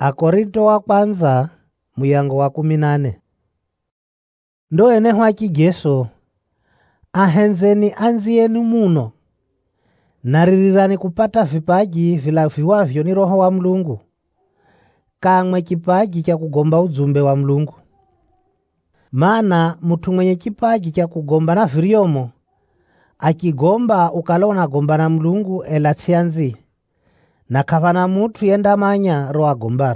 Akorinto wa kwanza muyango wa 18. Ndo ene hwaki Jesu ahenzeni anzienu muno, naririrani kupata vipaji vilaviwavyo ni Roho wa Mulungu, kamwe kipaji cha kugomba ujumbe wa Mulungu. Maana mtu mwenye kipaji cha kugomba na viryomo, akigomba ukalona gomba na Mulungu ela tsianzi, na kavana mutu yenda manya roho agombaro.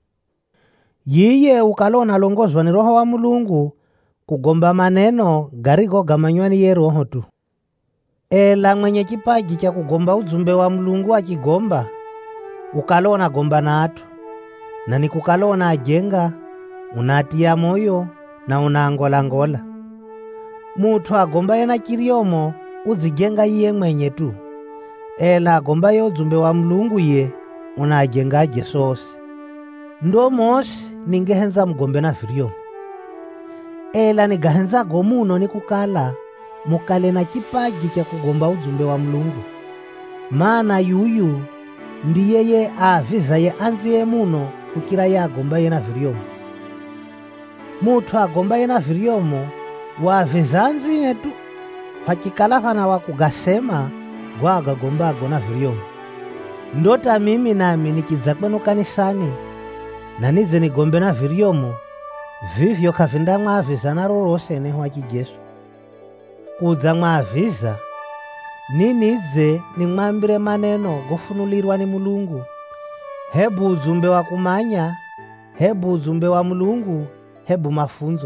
Yiye ukalona longozwa ni Roho wa Mulungu kugomba maneno garigo gamanywani ye roho tu. Ela mwenye kipaji cha kugomba ujumbe wa Mulungu akigomba ukalona gomba na atu, na nikukalona ajenga, unatia moyo na unaangola-ngola. Mutu agomba yena kiryomo uzijenga iye mwenye tu, ela agomba ye ujumbe wa Mulungu ye unajenga jesosi. Ndo mosi ningehenza mgombe na viryomo, ela nigahenza gomuno nikukala mukale na kipaji cha kugomba ujumbe wa Mulungu. Maana yuyu ndiye ye aviza ye anziye muno kukira ye agomba ye na viryomo. Mutu agomba ye na viryomo waviza anziye tu, pakikala pana wakugasema gwaga gombago na viryomo. Ndota mimi nami nikiza kwenu kanisani na nize nigombe na viryomo, vivyo kavinda mwaviza na rorose ene hwaki Jesu. Kuza mwaviza ninize nimwambire maneno gofunulirwa ni Mulungu, hebu ujumbe wa kumanya, hebu ujumbe wa Mulungu, hebu mafunzo.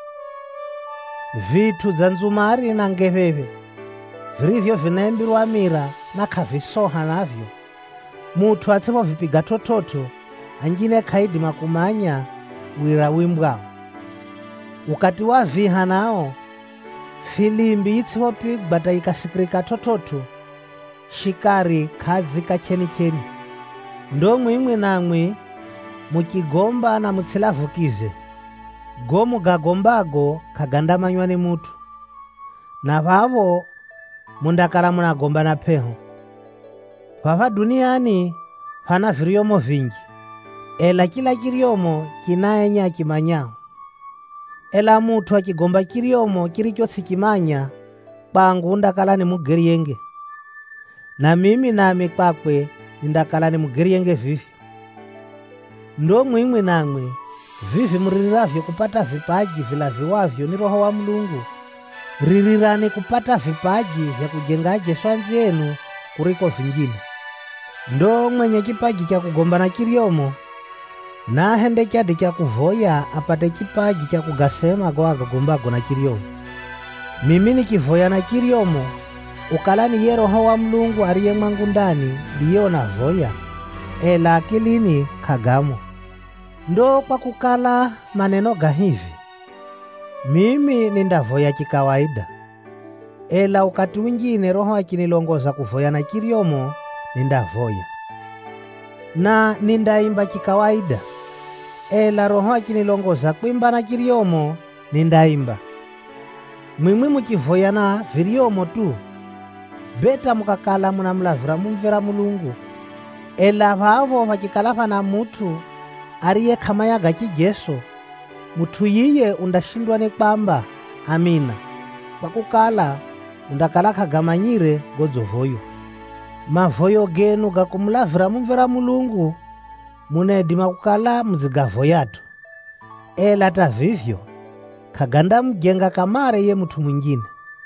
Vitu za nzumari na ngeveve virivyo vinaimbirwa mira na kavisoha navyo, mutu atsipo vipiga tototo anjine kaidi makumanya wira wimbwa. Ukati wa viha nao filimbi itsipo pigba ikasikirika tototo, shikari kadzika cheni. Ndo mwimwe namwe mukigomba na mutsilavukize, gomu gagombago kagandamanywa ni mutu, na vavo mundakala munagomba na peho. Vava duniani pana viryomo vingi, ela kila kiryomo kinaenya kimanyao. Ela mutu akigomba kiryomo kirichotsi kimanya, kwangu undakala ni mugerienge, na mimi nami kwakwe ndakala ni mugerienge vivyo. Ndo mwimwe namwe vivi muriravyo kupata vipaji vilaviwavyo ni Roho wa Mulungu, ririrani kupata vipaji vya kujenga Jesu anzienu kuriko vingine. Ndo mwenye kipaji cha kugomba na kiryomo na hende chadi cha kuvoya apate kipaji cha kugasema go agagombago na kiryomo. Mimi nikivoya na kiryomo ukalani ye Roho wa Mulungu ariye mwangu ndani ndiyo navoya, ela akilini kagamo. Ndo kwa kukala maneno gahivi mimi nindavoya kikawaida, ela ukati wingine Roho akinilongoza kuvoya na kiryomo nindavoya. Na nindaimba kikawaida, ela Roho akinilongoza kuimba na kiryomo nindaimba. Mwimwi mukivoya na viryomo tu, beta mukakala munamlavira mumvera Mulungu. Ela vavo vakikala pana mutu ariye kama yaga Jesu, mutu yiye undashindwa ni kwamba amina, pakukala undakala kagamanyire godzovoyo. Mavoyo genu gakumlavira mumvera Mulungu munedima kukala muzigavoyatu, ela ta vivyo kaganda mjenga kamare ye mutu mwingine.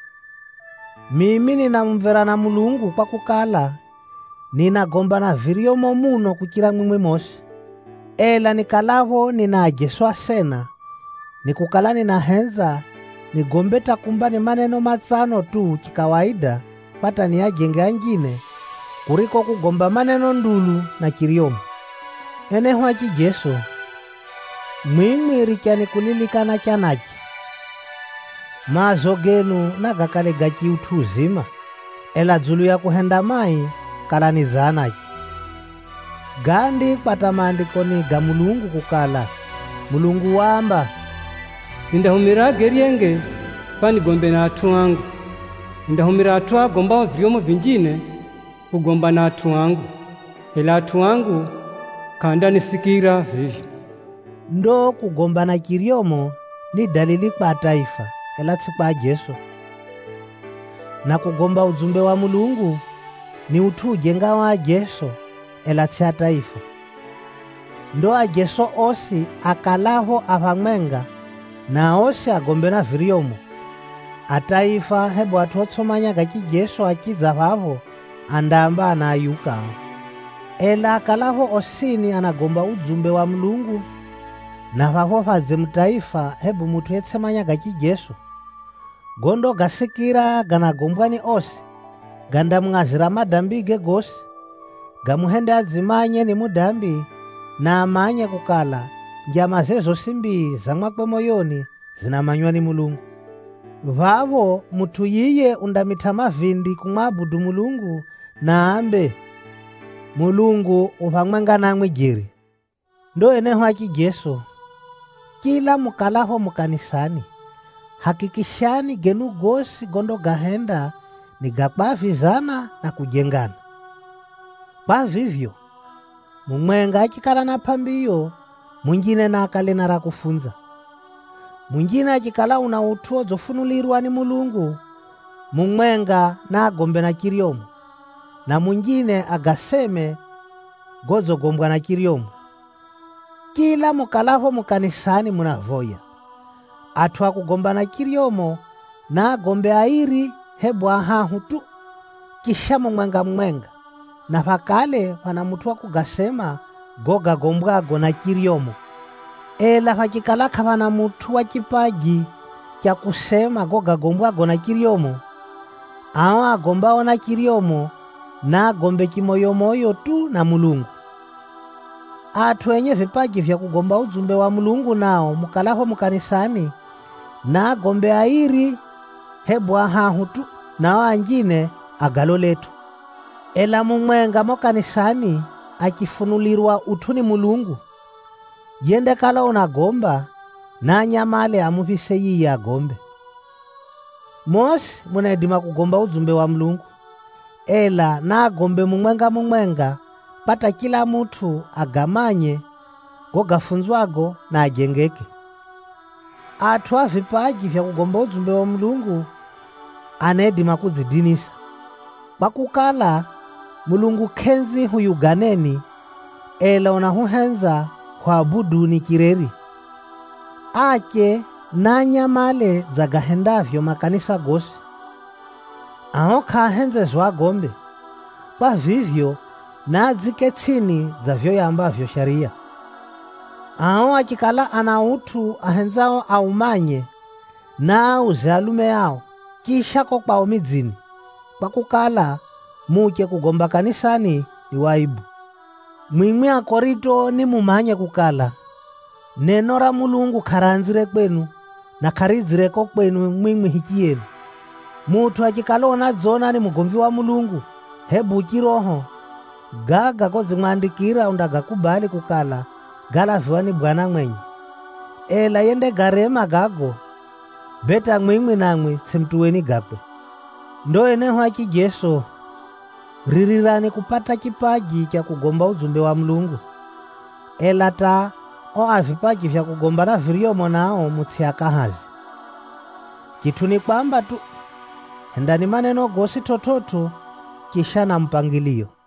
Mimi ninamumvera na Mulungu kwa kukala ninagomba na viryomo muno kukira mwimwe mosi, ela nikalavo ninajeswa sena nikukala ninahenza nigombeta kumba ni maneno matsano tu kikawaida pata ni ajenge angine kuriko kugomba maneno ndulu na kiryomo. Ene hwaki Jesu mwimwi richani kulilikana chanaki, mazo genu nagakale gachi utuzima, ela dzulu ya kuhenda mai kalani zanaki. Gandi pata maandiko ni ga Mulungu kukala Mulungu wamba, nindahumira gerienge panigombe na atu wangu, nindahumira atu agomba viryomo vingine kugomba na atu wangu, ela atu wangu kandanisikira vivyo. Ndo kugombana kiryomo ni dalili kwa taifa elatsi kwa Jesu, na kugomba ujumbe wa Mulungu ni utu ujenga wa Jesu elatsi ya taifa. Ndo ajeso osi akalaho avamwenga na osi agombe na viryomo ataifa hebo atuotsomanya gachi Jesu akiza vavo andamba anayuka. Ela akalaho osini anagomba ujumbe wa Mulungu na vavo vaze mutaifa hebo mutu etsemanya gachi Jesu gondo gasikira ganagombwani osi gandamng'azira madambi ge gosi gamuhende adzimanye ni mudambi na amanye kukala njama zezo simbi za mwakwe moyoni zinamanywa ni Mulungu. Vavo mutu yiye undamita mavindi kumwabudu Mulungu na ambe Mulungu uvamwenga namwe jeri. Ndo eneho aki Jesu kila mukalaho mukanisani hakikishani genu gosi gondo gahenda ni gakbavizana na kujengana. Kwa vivyo mumwenga achikala na pambiyo mwingine na akale na rakufunza. Mwingine achikala una utuo zofunulirwa ni Mulungu mumwenga na agombe na kiryomo, na mwingine agaseme gozo gombwa na kiryomo. Kila mukalaho mukanisani munavoya atu akugomba na kiryomo na agombe airi hebu ahahu tu kisha mumwenga na pakale pana mutu wakugasema goga gombwago na kiryomo. Ela pachikalaka pana mutu wa chipaji cha kusema goga gombwago na kiryomo, aho agombao na kiryomo na agombe kimoyomoyo tu na Mulungu. Atu enye vipaji vya kugomba ujumbe wa Mulungu nao mukalaho mukanisani na agombe airi hebu ahahu tu na wangine agaloletu. Ela mumwenga mokanisani akifunulirwa utuni Mulungu yende kala unagomba na nyamale amuvise yiye agombe. Mosi munedima kugomba ujumbe wa Mulungu, ela na agombe mumwenga pata kila mutu agamanye gogafunzwago na ajengeke. Atu vipaji vya kugomba ujumbe wa Mulungu anedima kuzidinisa bakukala Mulungu kenzi huyuganeni, ela unahuhenza kuabudu ni kireri ake na nyamale zagahendavyo makanisa gosi aho kahenze zwagombe. Kwa vivyo na zike chini za vyo yambavyo sharia. Aho achikala ana utu ahenzao aumanye na uzalume yao kisha kwa umizini bakukala muke kugomba kanisani ni waibu. Mwimwi akorito ni mumanye kukala neno ra Mulungu karanzire kwenu na karizireko kwenu mwimwi hikiyenu. Mutu achikala onadzona ni mugomvi wa Mulungu hebu kiroho gaga kozimwandikira undagakubali kukala galaviwa ni Bwana mwenye. Ela yende garema gago beta mwimwi namwi tsimtuweni gakwe. Ndo eneho aki Jesu ririrani kupata kipaji cha kugomba ujumbe wa Mulungu. Ela ta vipaji vya kugomba na viryomo nao mutsiakahazi. Kitu ni kwamba tu hendani maneno gosi tototo kisha na mpangilio.